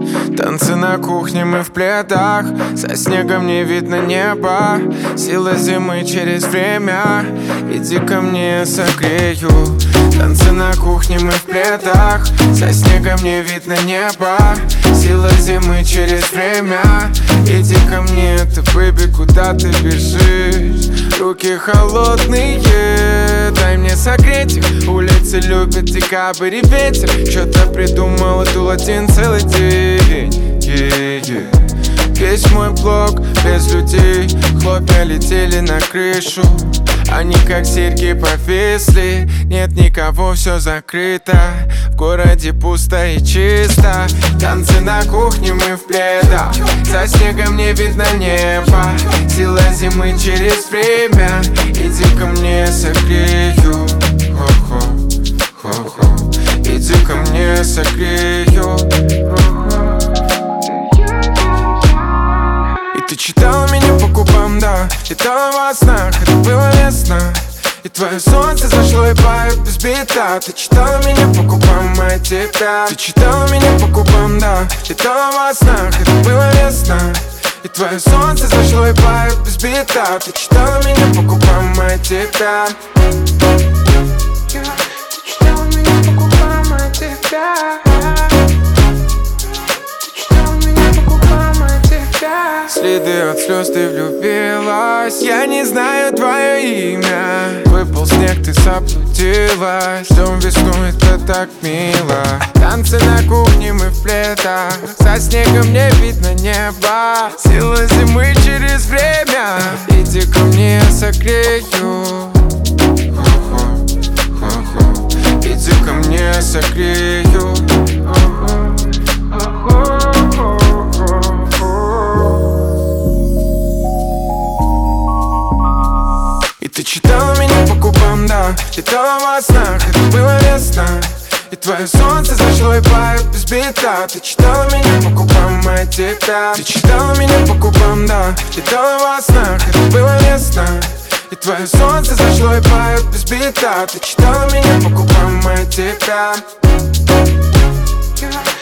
Танцы на кухне, мы в пледах. За снегом не видно неба. Сила зимы через время. Иди ко мне, согрею. Танцы на кухне, мы в пледах. За снегом не видно неба. Сила зимы через время. Иди ко мне, ты, бэби, куда ты бежишь? Руки холодные, дай мне согреть их. Улицы любят декабрь и ветер. Что-то придумал, дул один целый день. Весь мой блок без людей. Хлопья летели на крышу. Они как серьги повисли. Нет никого, все закрыто. В городе пусто и чисто. Танцы на кухне, мы в пледах. За снегом не видно неба. Сила зимы через время. Иди ко мне, согрею. Хо-хо. Иди ко мне, согрею. Ты читала меня по губам, да. Летала во снах, это было весна. И твое солнце зашло и поет без бита. Ты читала меня по губам, а тебя. Ты читала меня по губам, да. Летала во снах, это было весна. И твое солнце зашло и поет без бита. Ты читала меня по губам, а тебя. Ты читала меня по губам, а тебя. Следы от слез, ты влюбилась. Я не знаю твое имя. Выпал снег, ты заблудилась. Ждем весну, это так мило. Танцы на кухне, мы в пледах. За снегом не видно неба. Сила зимы через время. Иди ко мне, согрею. Иди ко мне, согрею. Ты читала меня по губам, да. Летала во снах, это было весна. И твое солнце зашло и поет без бита. Ты читала меня по губам, а тебя. Ты читала меня по губам, да. Летала во снах, это было весна. И твое солнце зашло и поет без бита. Ты читала меня по губам, а тебя.